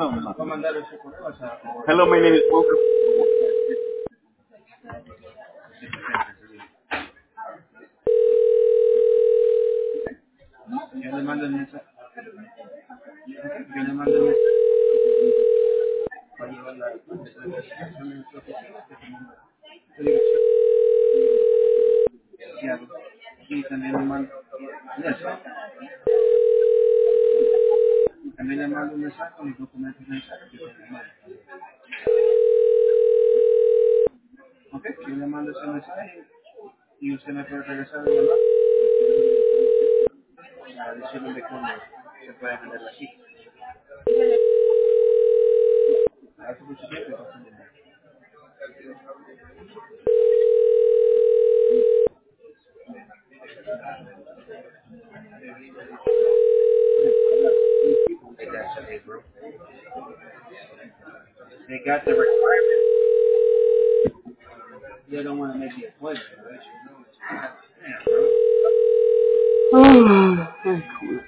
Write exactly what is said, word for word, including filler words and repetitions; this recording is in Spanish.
no. Hello, my name is Walker. Yo le mando el mensaje. Yo le mando el mensaje para llevar la identificación de nuestra oficina. Que tenemos su dirección. Y también le mando, eso. También le mando un mensaje con los documentos necesarios que se le mando. Ok, yo le mando ese mensaje y usted me puede regresar de llamada para decirle de cómo se puede vender la cita. Gracias por su tiempo y pasen de nada. They got today, bro. They got the requirement. They don't want to make the appointment, right? You know, it's, yeah, bro. Ah, ay,